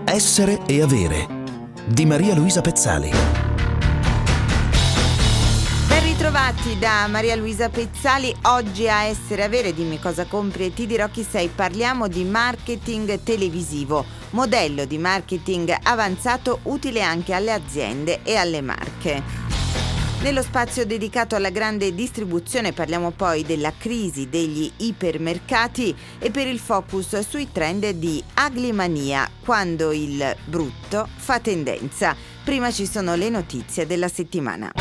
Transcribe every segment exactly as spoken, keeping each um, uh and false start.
Essere e avere di Maria Luisa Pezzali. Ben ritrovati da Maria Luisa Pezzali. Oggi a Essere e Avere, dimmi cosa compri e ti dirò chi sei, parliamo di marketing televisivo, modello di marketing avanzato utile anche alle aziende e alle marche. Nello spazio dedicato alla grande distribuzione parliamo poi della crisi degli ipermercati e per il focus sui trend di Aglimania, quando il brutto fa tendenza. Prima ci sono le notizie della settimana.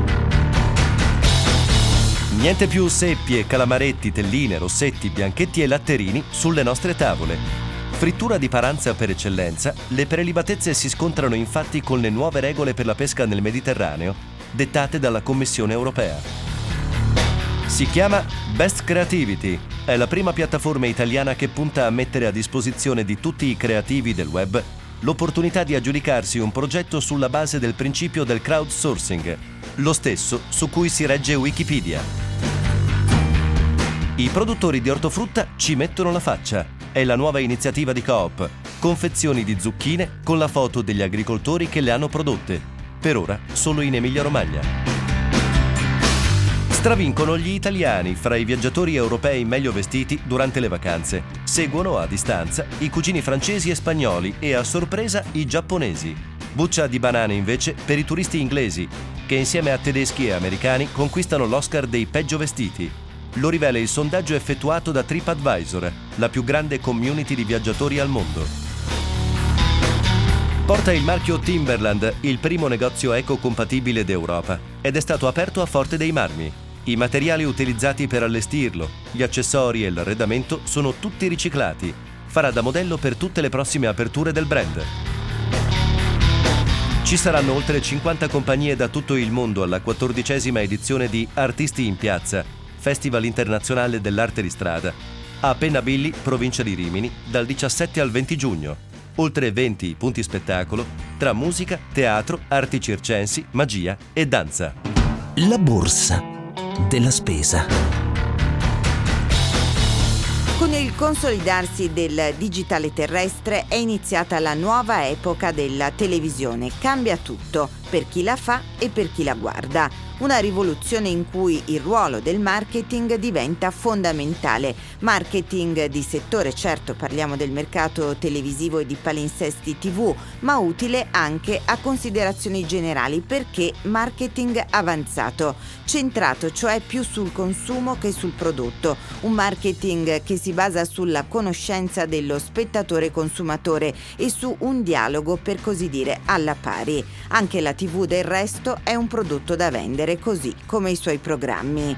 Niente più seppie, calamaretti, telline, rossetti, bianchetti e latterini sulle nostre tavole. Frittura di paranza per eccellenza, le prelibatezze si scontrano infatti con le nuove regole per la pesca nel Mediterraneo dettate dalla Commissione europea. Si chiama Best Creativity, è la prima piattaforma italiana che punta a mettere a disposizione di tutti i creativi del web l'opportunità di aggiudicarsi un progetto sulla base del principio del crowdsourcing, lo stesso su cui si regge Wikipedia. I produttori di ortofrutta ci mettono la faccia. È la nuova iniziativa di Coop, confezioni di zucchine con la foto degli agricoltori che le hanno prodotte. Per ora solo in Emilia-Romagna. Stravincono gli italiani fra i viaggiatori europei meglio vestiti durante le vacanze. Seguono a distanza i cugini francesi e spagnoli e a sorpresa i giapponesi. Buccia di banane invece per i turisti inglesi, che insieme a tedeschi e americani conquistano l'Oscar dei peggio vestiti. Lo rivela il sondaggio effettuato da TripAdvisor, la più grande community di viaggiatori al mondo. Porta il marchio Timberland, il primo negozio eco-compatibile d'Europa, ed è stato aperto a Forte dei Marmi. I materiali utilizzati per allestirlo, gli accessori e l'arredamento sono tutti riciclati. Farà da modello per tutte le prossime aperture del brand. Ci saranno oltre cinquanta compagnie da tutto il mondo alla quattordicesima edizione di Artisti in Piazza, Festival internazionale dell'arte di strada, a Pennabilli, provincia di Rimini, dal diciassette al venti giugno. Oltre venti punti spettacolo tra musica, teatro, arti circensi, magia e danza. La borsa della spesa. Con il consolidarsi del digitale terrestre è iniziata la nuova epoca della televisione. Cambia tutto per chi la fa e per chi la guarda. Una rivoluzione in cui il ruolo del marketing diventa fondamentale. Marketing di settore, certo, parliamo del mercato televisivo e di palinsesti tivù, ma utile anche a considerazioni generali perché marketing avanzato, centrato cioè più sul consumo che sul prodotto. Un marketing che si basa sulla conoscenza dello spettatore consumatore e su un dialogo per così dire alla pari. Anche la tivù del resto è un prodotto da vendere, così come i suoi programmi.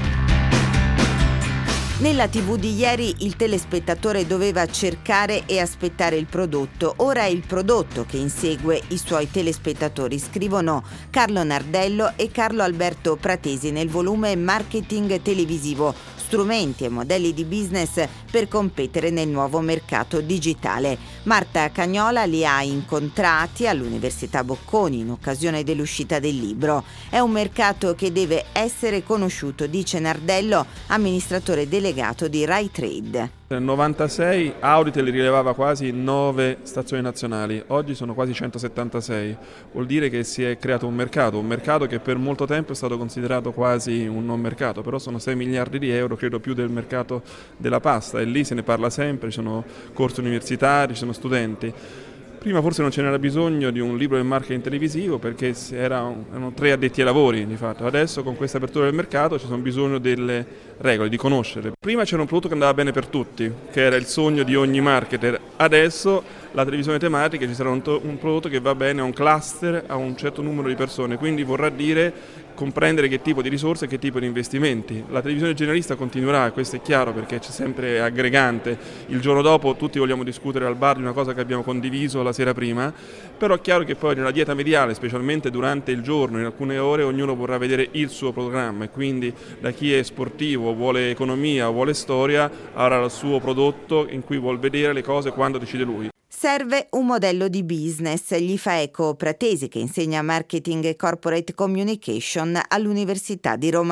Nella tivù di ieri il telespettatore doveva cercare e aspettare il prodotto, ora è il prodotto che insegue i suoi telespettatori, scrivono Carlo Nardello e Carlo Alberto Pratesi nel volume Marketing televisivo, strumenti e modelli di business per competere nel nuovo mercato digitale. Marta Cagnola li ha incontrati all'Università Bocconi in occasione dell'uscita del libro. È un mercato che deve essere conosciuto, dice Nardello, amministratore delegato di Rai Trade. Nel novantasei Auditel rilevava quasi nove stazioni nazionali, oggi sono quasi centosettantasei, vuol dire che si è creato un mercato, un mercato che per molto tempo è stato considerato quasi un non mercato, però sono sei miliardi di euro, credo più del mercato della pasta e lì se ne parla sempre, ci sono corsi universitari, ci sono studenti. Prima forse non ce n'era bisogno di un libro del marketing televisivo perché erano, erano tre addetti ai lavori di fatto, adesso con questa apertura del mercato ci sono bisogno delle regole, di conoscere. Prima c'era un prodotto che andava bene per tutti, che era il sogno di ogni marketer, adesso la televisione tematica ci sarà un, to- un prodotto che va bene a un cluster, a un certo numero di persone, quindi vorrà dire comprendere che tipo di risorse e che tipo di investimenti. La televisione generalista continuerà, questo è chiaro perché c'è sempre aggregante, il giorno dopo tutti vogliamo discutere al bar di una cosa che abbiamo condiviso la sera prima, però è chiaro che poi nella dieta mediale, specialmente durante il giorno, in alcune ore ognuno vorrà vedere il suo programma e quindi da chi è sportivo, vuole economia, vuole storia, avrà il suo prodotto in cui vuol vedere le cose quando decide lui. Serve un modello di business, gli fa eco Pratesi che insegna marketing e corporate communication all'Università di Roma tre.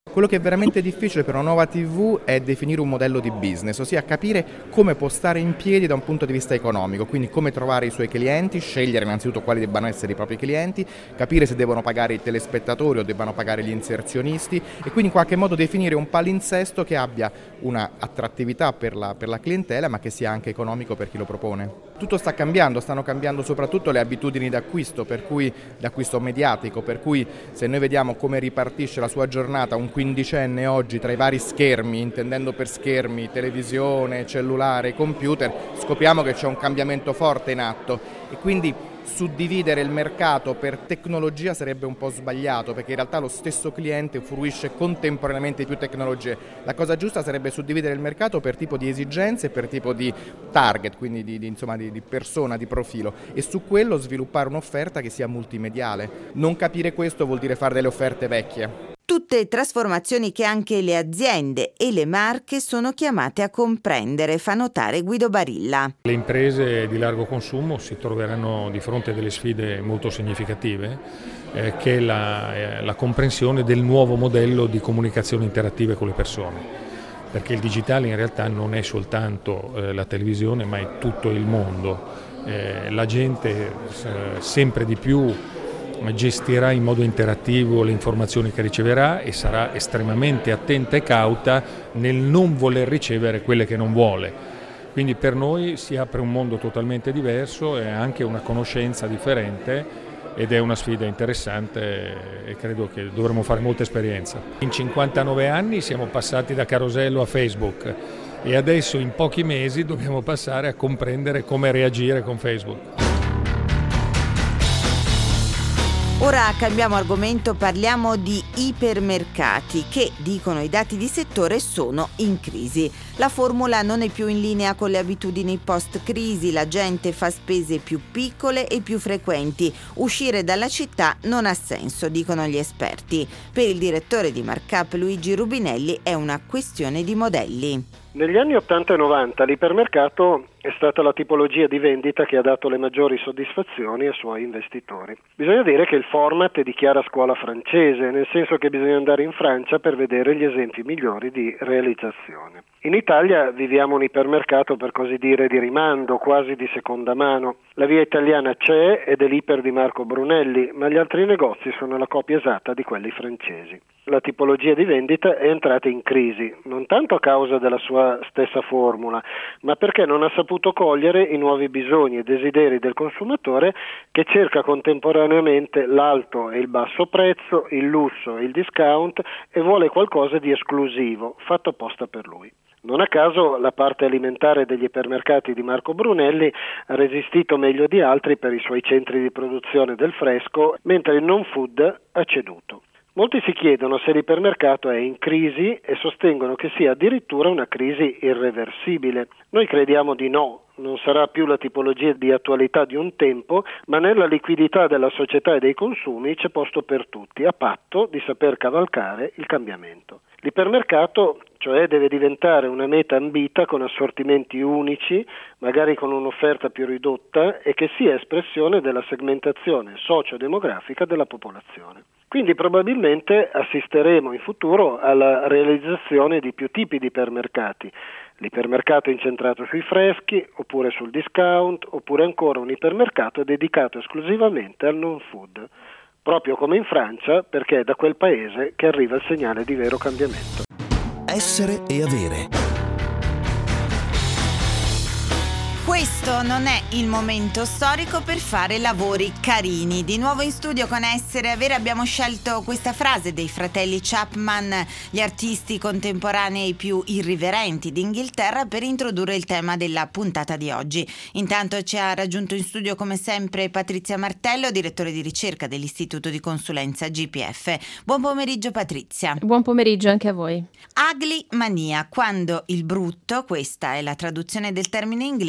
Quello che è veramente difficile per una nuova tivù è definire un modello di business, ossia capire come può stare in piedi da un punto di vista economico, quindi come trovare i suoi clienti, scegliere innanzitutto quali debbano essere i propri clienti, capire se devono pagare i telespettatori o debbano pagare gli inserzionisti e quindi in qualche modo definire un palinsesto che abbia una attrattività per la, per la clientela ma che sia anche economico per chi lo propone. Tutto sta cambiando, stanno cambiando soprattutto le abitudini d'acquisto, per cui d'acquisto mediatico, per cui se noi vediamo come ripartisce la sua giornata un quindicenne oggi tra i vari schermi, intendendo per schermi televisione, cellulare, computer, scopriamo che c'è un cambiamento forte in atto e quindi suddividere il mercato per tecnologia sarebbe un po' sbagliato, perché in realtà lo stesso cliente fruisce contemporaneamente di più tecnologie. La cosa giusta sarebbe suddividere il mercato per tipo di esigenze e per tipo di target, quindi di, di, insomma, di, di persona, di profilo, e su quello sviluppare un'offerta che sia multimediale. Non capire questo vuol dire fare delle offerte vecchie. Tutte trasformazioni che anche le aziende e le marche sono chiamate a comprendere, fa notare Guido Barilla. Le imprese di largo consumo si troveranno di fronte a delle sfide molto significative, eh, che è la, eh, la comprensione del nuovo modello di comunicazione interattive con le persone, perché il digitale in realtà non è soltanto eh, la televisione, ma è tutto il mondo. Eh, la gente eh, sempre di più gestirà in modo interattivo le informazioni che riceverà e sarà estremamente attenta e cauta nel non voler ricevere quelle che non vuole. Quindi per noi si apre un mondo totalmente diverso e anche una conoscenza differente ed è una sfida interessante e credo che dovremo fare molta esperienza. In cinquantanove anni siamo passati da Carosello a Facebook e adesso in pochi mesi dobbiamo passare a comprendere come reagire con Facebook. Ora cambiamo argomento, parliamo di ipermercati che, dicono i dati di settore, sono in crisi. La formula non è più in linea con le abitudini post-crisi, la gente fa spese più piccole e più frequenti. Uscire dalla città non ha senso, dicono gli esperti. Per il direttore di Markup Luigi Rubinelli è una questione di modelli. Negli anni ottanta e novanta l'ipermercato è stata la tipologia di vendita che ha dato le maggiori soddisfazioni ai suoi investitori. Bisogna dire che il format è di chiara scuola francese, nel senso che bisogna andare in Francia per vedere gli esempi migliori di realizzazione. In Italia viviamo un ipermercato per così dire di rimando, quasi di seconda mano. La via italiana c'è ed è l'iper di Marco Brunelli, ma gli altri negozi sono la copia esatta di quelli francesi. La tipologia di vendita è entrata in crisi, non tanto a causa della sua stessa formula, ma perché non ha saputo cogliere i nuovi bisogni e desideri del consumatore che cerca contemporaneamente l'alto e il basso prezzo, il lusso e il discount e vuole qualcosa di esclusivo, fatto apposta per lui. Non a caso la parte alimentare degli ipermercati di Marco Brunelli ha resistito meglio di altri per i suoi centri di produzione del fresco, mentre il non food ha ceduto. Molti si chiedono se l'ipermercato è in crisi e sostengono che sia addirittura una crisi irreversibile. Noi crediamo di no, non sarà più la tipologia di attualità di un tempo, ma nella liquidità della società e dei consumi c'è posto per tutti, a patto di saper cavalcare il cambiamento. L'ipermercato, cioè, deve diventare una meta ambita con assortimenti unici, magari con un'offerta più ridotta e che sia espressione della segmentazione socio-demografica della popolazione. Quindi probabilmente assisteremo in futuro alla realizzazione di più tipi di ipermercati. L'ipermercato incentrato sui freschi, oppure sul discount, oppure ancora un ipermercato dedicato esclusivamente al non food. Proprio come in Francia, perché è da quel paese che arriva il segnale di vero cambiamento. Essere e avere. Questo non è il momento storico per fare lavori carini. Di nuovo in studio con Essere e Avere abbiamo scelto questa frase dei fratelli Chapman, gli artisti contemporanei più irriverenti d'Inghilterra, per introdurre il tema della puntata di oggi. Intanto ci ha raggiunto in studio come sempre Patrizia Martello, direttore di ricerca dell'Istituto di Consulenza G P F. Buon pomeriggio Patrizia. Buon pomeriggio anche a voi. Ugly mania, quando il brutto, questa è la traduzione del termine inglese, fa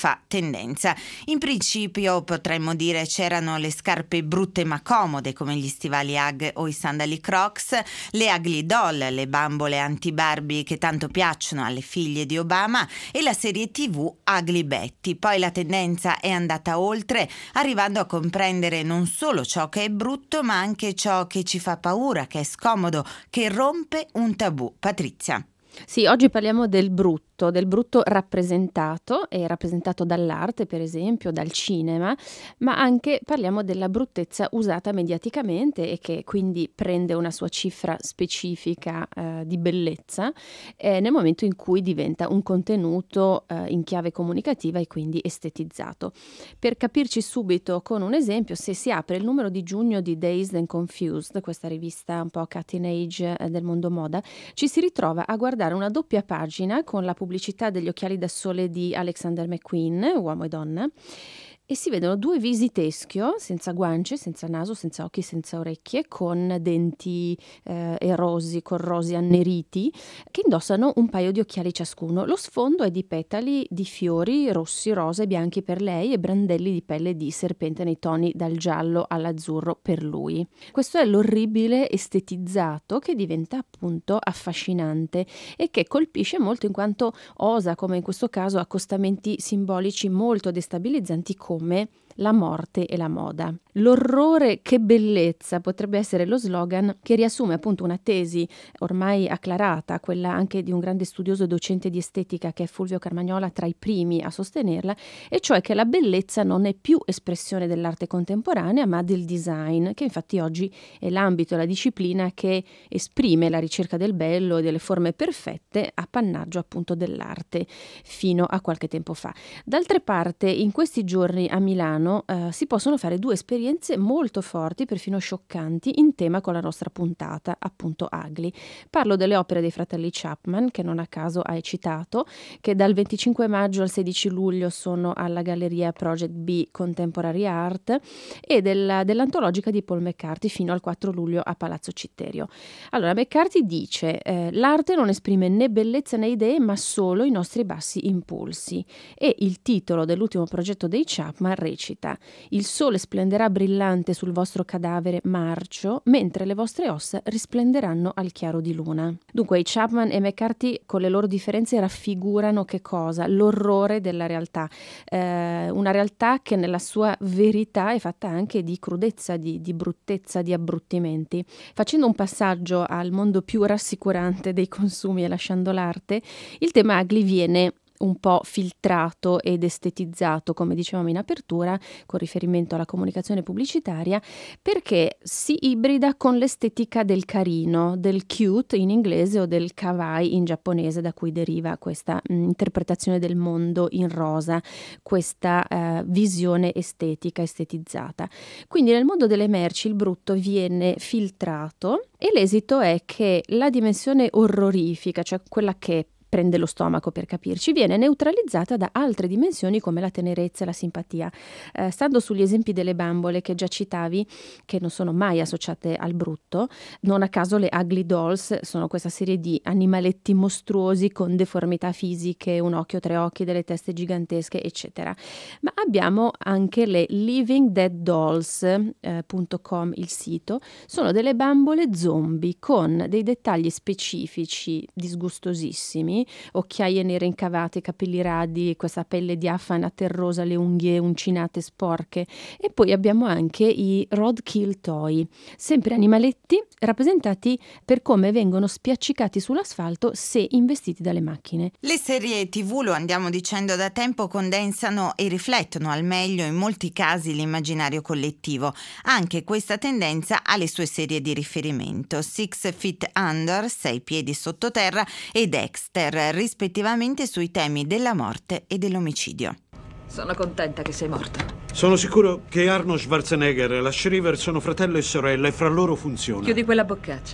fa tendenza. In principio potremmo dire c'erano le scarpe brutte ma comode come gli stivali Ugg o i sandali Crocs, le Ugly Doll, le bambole anti-Barbie che tanto piacciono alle figlie di Obama, e la serie tivù Ugly Betty. Poi la tendenza è andata oltre, arrivando a comprendere non solo ciò che è brutto ma anche ciò che ci fa paura, che è scomodo, che rompe un tabù. Patrizia. Sì, oggi parliamo del brutto, del brutto rappresentato, e rappresentato dall'arte, per esempio, dal cinema, ma anche parliamo della bruttezza usata mediaticamente e che quindi prende una sua cifra specifica eh, di bellezza eh, nel momento in cui diventa un contenuto eh, in chiave comunicativa e quindi estetizzato. Per capirci subito con un esempio, se si apre il numero di giugno di Dazed and Confused, questa rivista un po' cutting age eh, del mondo moda, ci si ritrova a guardare una doppia pagina con la pubblicità degli occhiali da sole di Alexander McQueen, uomo e donna, e si vedono due visi teschio, senza guance, senza naso, senza occhi, senza orecchie, con denti eh, erosi, corrosi, anneriti, che indossano un paio di occhiali ciascuno. Lo sfondo è di petali di fiori rossi, rosa e bianchi per lei e brandelli di pelle di serpente nei toni dal giallo all'azzurro per lui. Questo è l'orribile estetizzato che diventa appunto affascinante e che colpisce molto in quanto osa, come in questo caso, accostamenti simbolici molto destabilizzanti come la morte e la moda. L'orrore che bellezza potrebbe essere lo slogan che riassume appunto una tesi ormai acclarata, quella anche di un grande studioso e docente di estetica che è Fulvio Carmagnola, tra i primi a sostenerla, e cioè che la bellezza non è più espressione dell'arte contemporanea ma del design, che infatti oggi è l'ambito e la disciplina che esprime la ricerca del bello e delle forme perfette, appannaggio appunto dell'arte fino a qualche tempo fa. D'altra parte, in questi giorni a Milano Uh, si possono fare due esperienze molto forti, perfino scioccanti, in tema con la nostra puntata, appunto Ugly. Parlo delle opere dei fratelli Chapman, che non a caso hai citato, che dal venticinque maggio al sedici luglio sono alla Galleria Project B Contemporary Art, e della, dell'antologica di Paul McCarthy fino al quattro luglio a Palazzo Citterio. Allora, McCarthy dice eh, l'arte non esprime né bellezza né idee, ma solo i nostri bassi impulsi. E il titolo dell'ultimo progetto dei Chapman recita: il sole splenderà brillante sul vostro cadavere marcio, mentre le vostre ossa risplenderanno al chiaro di luna. Dunque i Chapman e McCarthy con le loro differenze raffigurano che cosa? L'orrore della realtà, eh, una realtà che nella sua verità è fatta anche di crudezza, di, di bruttezza, di abbruttimenti. Facendo un passaggio al mondo più rassicurante dei consumi e lasciando l'arte, il tema Ugly viene un po' filtrato ed estetizzato, come dicevamo in apertura, con riferimento alla comunicazione pubblicitaria, perché si ibrida con l'estetica del carino, del cute in inglese o del kawaii in giapponese, da cui deriva questa mh, interpretazione del mondo in rosa, questa uh, visione estetica, estetizzata. Quindi nel mondo delle merci il brutto viene filtrato e l'esito è che la dimensione orrorifica, cioè quella che prende lo stomaco per capirci, viene neutralizzata da altre dimensioni come la tenerezza e la simpatia. Eh, stando sugli esempi delle bambole che già citavi, che non sono mai associate al brutto, non a caso le Ugly Dolls sono questa serie di animaletti mostruosi con deformità fisiche, un occhio, tre occhi, delle teste gigantesche, eccetera. Ma abbiamo anche le living dead dolls punto com, il sito, sono delle bambole zombie con dei dettagli specifici disgustosissimi, occhiaie nere incavate, capelli radi, questa pelle diafana terrosa, le unghie uncinate sporche. E poi abbiamo anche i roadkill toy, sempre animaletti rappresentati per come vengono spiaccicati sull'asfalto se investiti dalle macchine. Le serie tivù, lo andiamo dicendo da tempo, condensano e riflettono al meglio in molti casi l'immaginario collettivo. Anche questa tendenza ha le sue serie di riferimento: Six Feet Under, Sei piedi sottoterra, e Dexter, rispettivamente sui temi della morte e dell'omicidio. Sono contenta che sei morto. Sono sicuro che Arnold Schwarzenegger e la Shriver sono fratello e sorella e fra loro funziona. Chiudi quella boccaccia.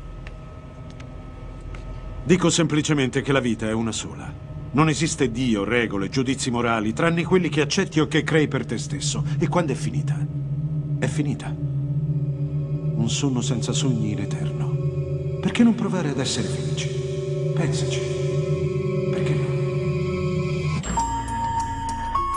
Dico semplicemente che la vita è una sola. Non esiste Dio, regole, giudizi morali, tranne quelli che accetti o che crei per te stesso. E quando è finita? È finita. Un sonno senza sogni in eterno. Perché non provare ad essere felici? Pensaci. Perché no?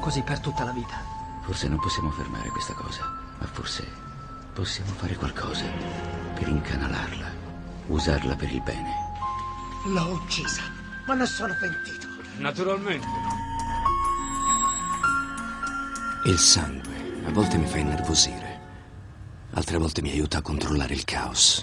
così per tutta la vita. Forse non possiamo fermare questa cosa, ma forse possiamo fare qualcosa per incanalarla, usarla per il bene. L'ho uccisa, ma ne sono pentito. Naturalmente. Il sangue a volte mi fa innervosire, altre volte mi aiuta a controllare il caos.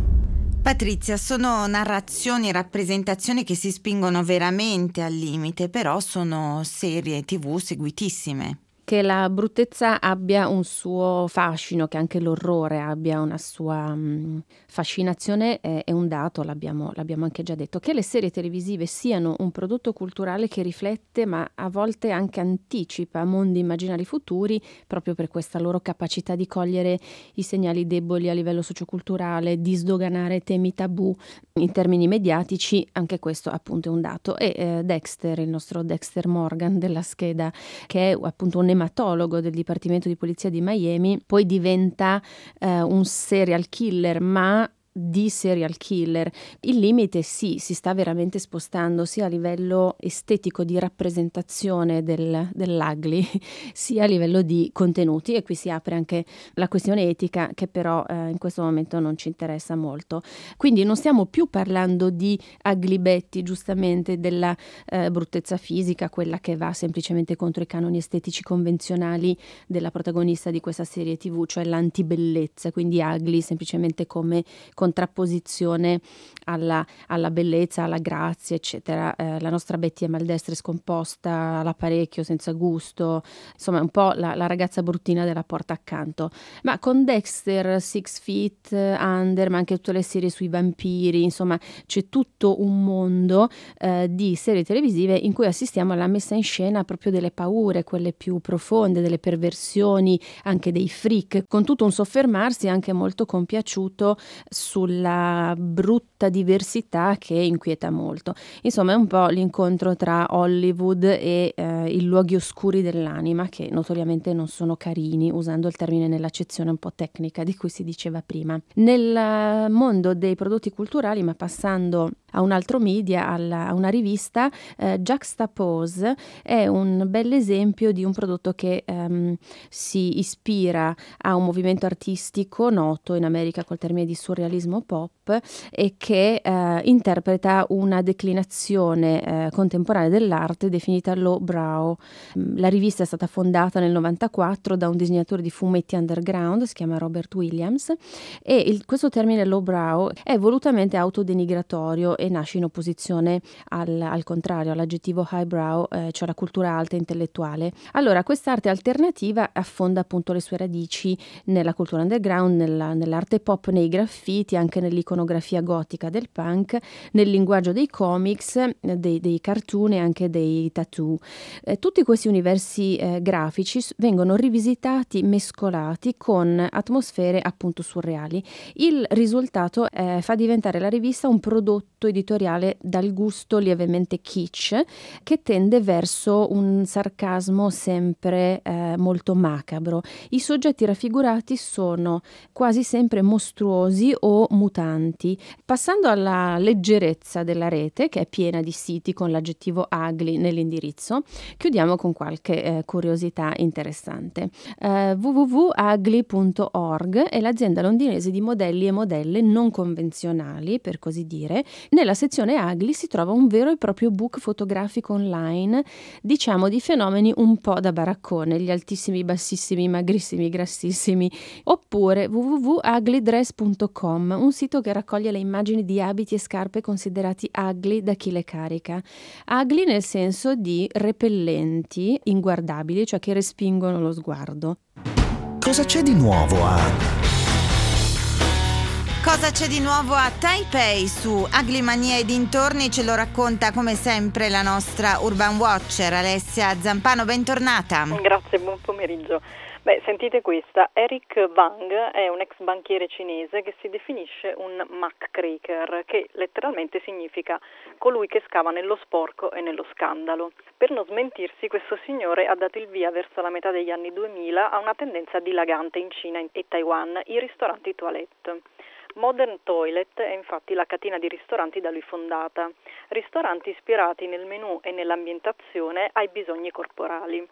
Patrizia, sono narrazioni e rappresentazioni che si spingono veramente al limite, però sono serie tivù seguitissime. Che la bruttezza abbia un suo fascino, che anche l'orrore abbia una sua mh, fascinazione è, è un dato, l'abbiamo, l'abbiamo anche già detto. Che le serie televisive siano un prodotto culturale che riflette, ma a volte anche anticipa mondi immaginari futuri, proprio per questa loro capacità di cogliere i segnali deboli a livello socioculturale, di sdoganare temi tabù in termini mediatici, anche questo appunto è un dato. E eh, Dexter, il nostro Dexter Morgan della scheda, che è appunto un ematologo del Dipartimento di Polizia di Miami, poi diventa eh, un serial killer, ma di serial killer. Il limite sì, si sta veramente spostando sia a livello estetico di rappresentazione del, dell'ugly, sia a livello di contenuti, e qui si apre anche la questione etica, che però eh, in questo momento non ci interessa molto. Quindi non stiamo più parlando di ugly Betty, giustamente, della eh, bruttezza fisica, quella che va semplicemente contro i canoni estetici convenzionali della protagonista di questa serie tivù, cioè l'antibellezza, quindi ugly semplicemente come contrapposizione alla, alla bellezza, alla grazia, eccetera. Eh, la nostra Betty è maldestra e scomposta, all'apparecchio, senza gusto, insomma è un po' la, la ragazza bruttina della porta accanto. Ma con Dexter, Six Feet Under, ma anche tutte le serie sui vampiri, insomma c'è tutto un mondo eh, di serie televisive in cui assistiamo alla messa in scena proprio delle paure, quelle più profonde, delle perversioni, anche dei freak, con tutto un soffermarsi anche molto compiaciuto sulla brutta diversità che inquieta molto. Insomma è un po' l'incontro tra Hollywood e eh, i luoghi oscuri dell'anima, che notoriamente non sono carini, usando il termine nell'accezione un po' tecnica di cui si diceva prima. Nel mondo dei prodotti culturali, ma passando a un altro media, alla, a una rivista, eh, Juxtapose è un bel esempio di un prodotto che ehm, si ispira a un movimento artistico noto in America col termine di surrealismo pop, e che eh, interpreta una declinazione eh, contemporanea dell'arte definita lowbrow. La rivista è stata fondata nel novantaquattro da un disegnatore di fumetti underground, si chiama Robert Williams, e il, questo termine lowbrow è volutamente autodenigratorio e nasce in opposizione al, al contrario, all'aggettivo highbrow, eh, cioè la cultura alta intellettuale. Allora, quest'arte alternativa affonda appunto le sue radici nella cultura underground, nella, nell'arte pop, nei graffiti, anche nell'iconografia gotica del punk, nel linguaggio dei comics, dei, dei cartoon e anche dei tattoo. Eh, tutti questi universi eh, grafici vengono rivisitati, mescolati con atmosfere appunto surreali. Il risultato eh, fa diventare la rivista un prodotto editoriale dal gusto lievemente kitsch, che tende verso un sarcasmo sempre eh, molto macabro. I soggetti raffigurati sono quasi sempre mostruosi o mutanti. Passando alla leggerezza della rete, che è piena di siti con l'aggettivo ugly nell'indirizzo, chiudiamo con qualche eh, curiosità interessante. Uh, w w w punto ugly punto org è l'azienda londinese di modelli e modelle non convenzionali, per così dire. Nella sezione ugly si trova un vero e proprio book fotografico online, diciamo di fenomeni un po' da baraccone, gli altissimi, i bassissimi, i magrissimi, i grassissimi, oppure w w w punto ugly dress punto com, un sito che raccoglie le immagini di abiti e scarpe considerati ugly da chi le carica. Ugly nel senso di repellenti, inguardabili, cioè che respingono lo sguardo. Cosa c'è di nuovo a... Cosa c'è di nuovo a Taipei su Ugly Mania e dintorni? Ce lo racconta come sempre la nostra Urban Watcher Alessia Zampano, bentornata. Grazie, buon pomeriggio. Beh, sentite questa, Eric Wang è un ex banchiere cinese che si definisce un muckraker, che letteralmente significa colui che scava nello sporco e nello scandalo. Per non smentirsi, questo signore ha dato il via verso la metà degli anni duemila a una tendenza dilagante in Cina e Taiwan, i ristoranti toilette. Modern Toilet è infatti la catena di ristoranti da lui fondata, ristoranti ispirati nel menù e nell'ambientazione ai bisogni corporali.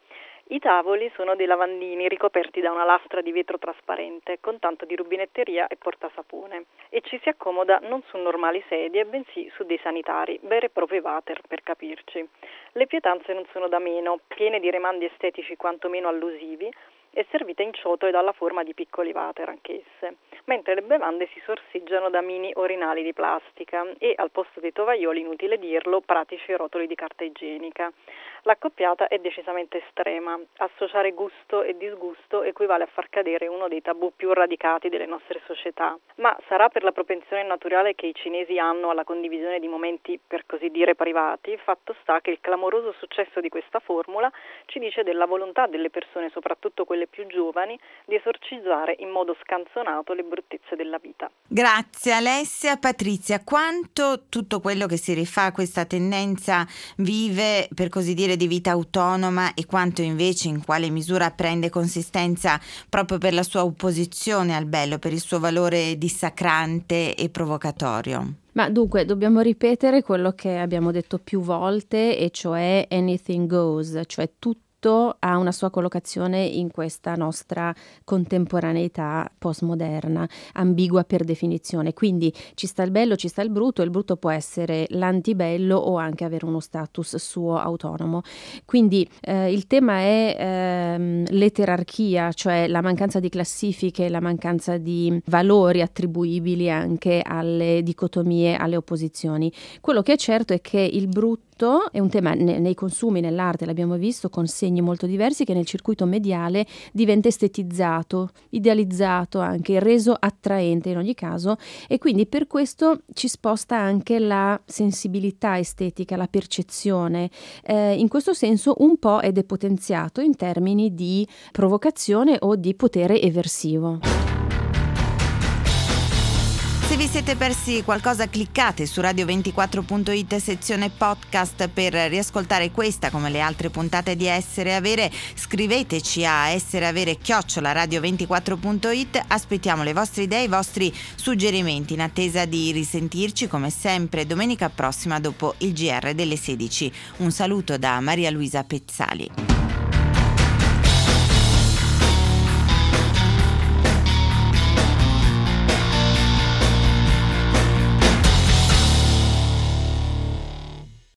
I tavoli sono dei lavandini ricoperti da una lastra di vetro trasparente con tanto di rubinetteria e portasapone e ci si accomoda non su normali sedie bensì su dei sanitari, veri e propri water per capirci. Le pietanze non sono da meno, piene di rimandi estetici quantomeno allusivi e servite in ciotole dalla forma di piccoli water anch'esse, mentre le bevande si sorseggiano da mini orinali di plastica e al posto dei tovaglioli, inutile dirlo, pratici rotoli di carta igienica. L'accoppiata è decisamente estrema. Associare gusto e disgusto equivale a far cadere uno dei tabù più radicati delle nostre società. Ma sarà per la propensione naturale che i cinesi hanno alla condivisione di momenti, per così dire, privati? Fatto sta che il clamoroso successo di questa formula ci dice della volontà delle persone, soprattutto quelle più giovani, di esorcizzare in modo scanzonato le bruttezze della vita. Grazie Alessia. Patrizia, quanto tutto quello che si rifà a questa tendenza vive, per così dire, di vita autonoma e quanto invece in quale misura prende consistenza proprio per la sua opposizione al bello, per il suo valore dissacrante e provocatorio? Ma dunque dobbiamo ripetere quello che abbiamo detto più volte, e cioè anything goes, cioè tutto ha una sua collocazione in questa nostra contemporaneità postmoderna, ambigua per definizione. Quindi ci sta il bello, ci sta il brutto, e il brutto può essere l'antibello o anche avere uno status suo autonomo. Quindi eh, il tema è ehm, l'eterarchia, cioè la mancanza di classifiche, la mancanza di valori attribuibili anche alle dicotomie, alle opposizioni. Quello che è certo è che il brutto è un tema ne, nei consumi, nell'arte, l'abbiamo visto con segni molto diversi, che nel circuito mediale diventa estetizzato, idealizzato, anche reso attraente in ogni caso, e quindi per questo ci sposta anche la sensibilità estetica, la percezione. Eh, in questo senso un po' è depotenziato in termini di provocazione o di potere eversivo. Se vi siete persi qualcosa, cliccate su radio ventiquattro punto it sezione podcast per riascoltare questa come le altre puntate di Essere Avere. Scriveteci a essereavere chiocciola radio ventiquattro punto it. Aspettiamo le vostre idee, i vostri suggerimenti, in attesa di risentirci come sempre domenica prossima dopo il G R delle sedici. Un saluto da Maria Luisa Pezzali.